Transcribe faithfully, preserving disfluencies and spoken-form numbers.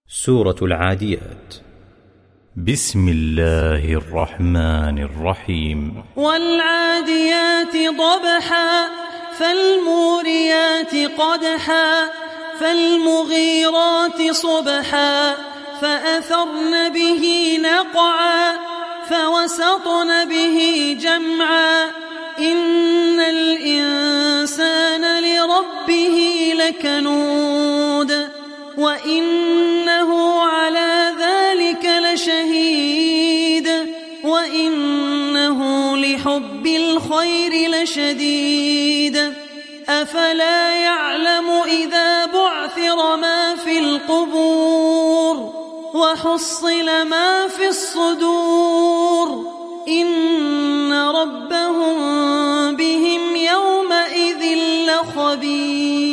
سورة العاديات. بسم الله الرحمن الرحيم. والعاديات ضبحا فالموريات قدحا فالمغيرات صبحا فأثرن به نقعا فوسطن به جمعا إن الإنسان لربه لكنود وإنه على ذلك لشهيد وإنه لحب الخير لشديد أفلا يعلم إذا بعثر ما في القبور وحصل ما في الصدور إن ربهم بهم يومئذ لخبير.